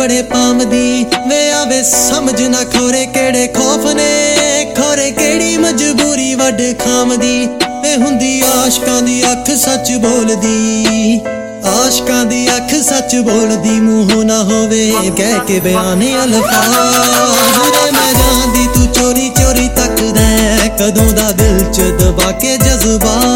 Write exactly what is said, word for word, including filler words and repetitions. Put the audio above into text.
बड़े पामदी वे आवे समझ ना खोरे केड़े खौफ ने खोरे केड़ी मजबूरी वड खामदी वे हुंदी आशकां दी अख सच बोलदी आशकां दी अख सच बोलदी मूंहों ना होवे कह के बयाने अल्फाज रे मैं जांदी तू चोरी चोरी तकदा कदों दा दिल च दबा के जज्बा